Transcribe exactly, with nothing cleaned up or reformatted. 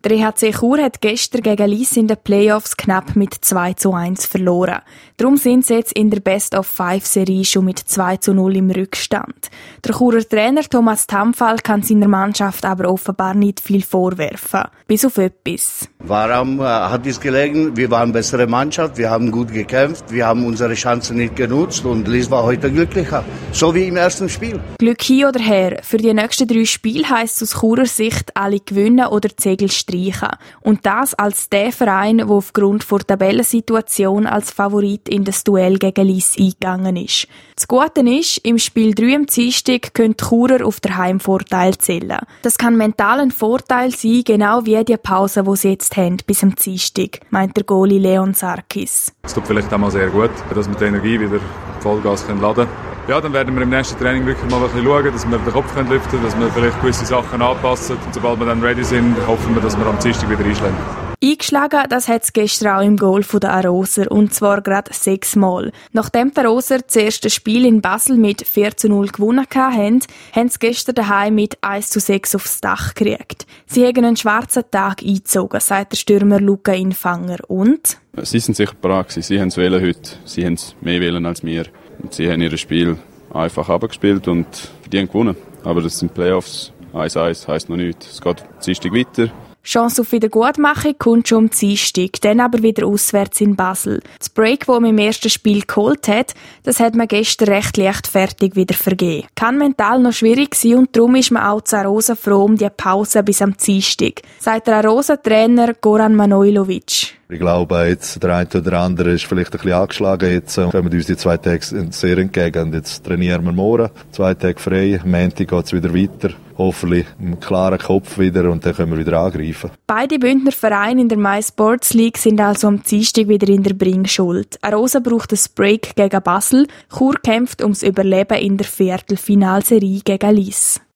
Der E H C Chur hat gestern gegen Lyss in den Playoffs knapp mit zwei zu eins verloren. Darum sind sie jetzt in der Best-of-Five-Serie schon mit zwei zu null im Rückstand. Der Churer Trainer Thomas Tamfall kann seiner Mannschaft aber offenbar nicht viel vorwerfen. Bis auf etwas. Warum äh, hat es gelegen? Wir waren eine bessere Mannschaft, wir haben gut gekämpft, wir haben unsere Chancen nicht genutzt und Lyss war heute glücklicher. So wie im ersten Spiel. Glück hin oder her. Für die nächsten drei Spiele heisst es aus Churer Sicht alle gewinnen oder die Segel streichen. Und das als der Verein, der aufgrund der Tabellensituation als Favorit in das Duell gegen Lyss eingegangen ist. Das Gute ist, im Spiel drei am Dienstag können die Churer auf den Heimvorteil zählen. Das kann mental ein Vorteil sein, genau wie die Pause, die sie jetzt haben bis am Dienstag, meint der Goalie Leon Sarkis. Es tut vielleicht auch mal sehr gut, dass wir die Energie wieder Vollgas laden können. Ja, dann werden wir im nächsten Training wirklich mal ein bisschen schauen, dass wir den Kopf lüften können, dass wir vielleicht gewisse Sachen anpassen. Und sobald wir dann ready sind, hoffen wir, dass wir am Dienstag wieder einschlagen. Eingeschlagen, das hat es gestern auch im Goal der Aroser, und zwar gerade sechsmal. Nachdem die Aroser das erste Spiel in Basel mit vier zu null gewonnen haben, haben sie gestern daheim mit eins zu sechs aufs Dach gekriegt. Sie haben einen schwarzen Tag eingezogen, sagt der Stürmer Luca Infanger. Und? Sie sind sicher bereit gewesen. Sie haben es wollen heute. Sie haben es mehr wollen als wir. Und sie haben ihr Spiel einfach abgespielt und verdient gewonnen. Aber das sind Playoffs. eins eins heisst noch nichts. Es geht Dienstag weiter. Chance auf Wiedergutmachung kommt schon am Dienstag, dann aber wieder auswärts in Basel. Das Break, das man im ersten Spiel geholt hat, das hat man gestern recht leichtfertig wieder vergeben. Kann mental noch schwierig sein und darum ist man auch zu Arosa froh um die Pause bis am Dienstag, sagt der Arosa-Trainer Goran Manojlovic. Ich glaube, jetzt der eine oder andere ist vielleicht ein bisschen angeschlagen. Jetzt kommen uns die zwei Tage sehr entgegen. Und jetzt trainieren wir morgen, zwei Tage frei. Am Montag geht es wieder weiter. Hoffentlich mit einem klaren Kopf wieder und dann können wir wieder angreifen. Beide Bündner Vereine in der My Sports League sind also am Dienstag wieder in der Bringschuld. Arosa braucht ein Break gegen Basel. Chur kämpft ums Überleben in der Viertelfinalserie gegen Lyss.